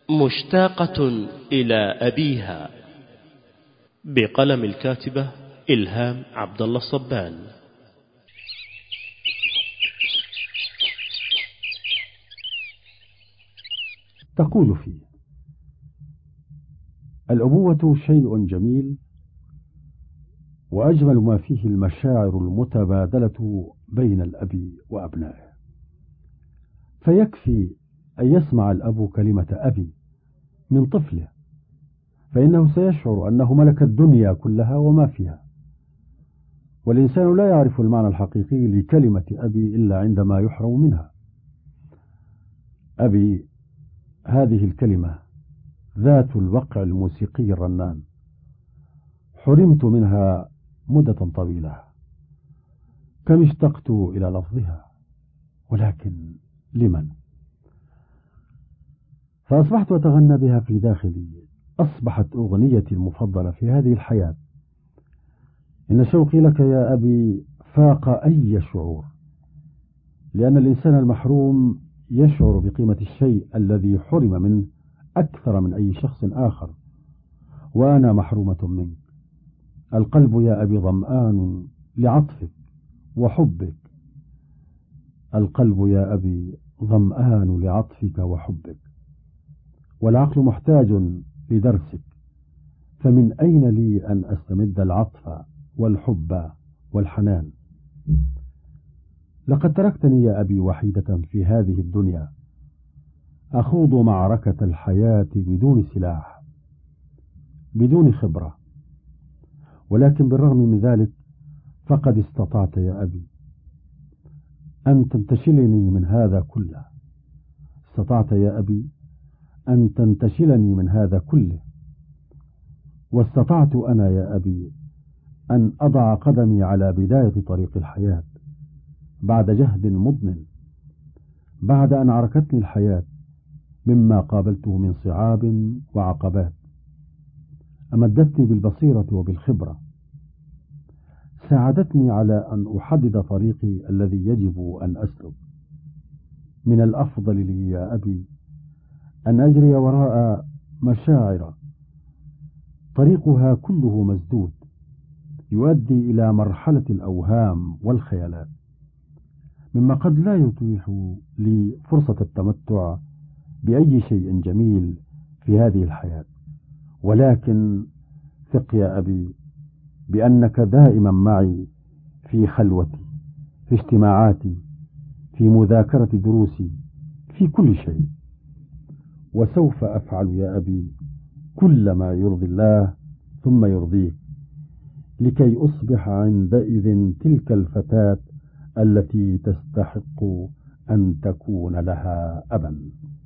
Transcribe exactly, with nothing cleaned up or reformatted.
مشتاقة إلى أبيها، بقلم الكاتبة إلهام عبد الله الصبان. تقول فيه: الأبوة شيء جميل، وأجمل ما فيه المشاعر المتبادلة بين الأب وأبنائه. فيكفي أن يسمع الأب كلمة أبي من طفله، فإنه سيشعر أنه ملك الدنيا كلها وما فيها. والإنسان لا يعرف المعنى الحقيقي لكلمة أبي إلا عندما يحرم منها. أبي، هذه الكلمة ذات الوقع الموسيقي الرنان، حرمت منها مدة طويلة، كم اشتقت إلى لفظها، ولكن لمن؟ فأصبحت أتغنى بها في داخلي، أصبحت أغنيتي المفضلة في هذه الحياة. إن شوقي لك يا أبي فاق أي شعور، لأن الإنسان المحروم يشعر بقيمة الشيء الذي حرم منه أكثر من أي شخص آخر، وأنا محرومة منك. القلب يا أبي ظمآن لعطفك وحبك، القلب يا أبي ظمآن لعطفك وحبك، والعقل محتاج لدرسك، فمن أين لي أن أستمد العطف والحب والحنان؟ لقد تركتني يا أبي وحيدة في هذه الدنيا، أخوض معركة الحياة بدون سلاح، بدون خبرة، ولكن بالرغم من ذلك فقد استطعت يا أبي أن تنتشلني من هذا كله. استطعت يا أبي أن تنتشلني من هذا كله، واستطعت أنا يا أبي أن أضع قدمي على بداية طريق الحياة بعد جهد مضن، بعد أن عركتني الحياة مما قابلته من صعاب وعقبات. أمدتني بالبصيرة وبالخبرة، ساعدتني على أن أحدد طريقي الذي يجب أن أسلك. من الأفضل لي يا أبي أن أجري وراء مشاعر طريقها كله مسدود، يؤدي إلى مرحلة الأوهام والخيالات، مما قد لا يتيح لي فرصة التمتع بأي شيء جميل في هذه الحياة. ولكن ثق يا أبي بأنك دائما معي في خلوتي، في اجتماعاتي، في مذاكرة دروسي، في كل شيء. وسوف أفعل يا أبي كل ما يرضي الله ثم يرضيك، لكي أصبح عندئذ تلك الفتاة التي تستحق أن تكون لها أبا.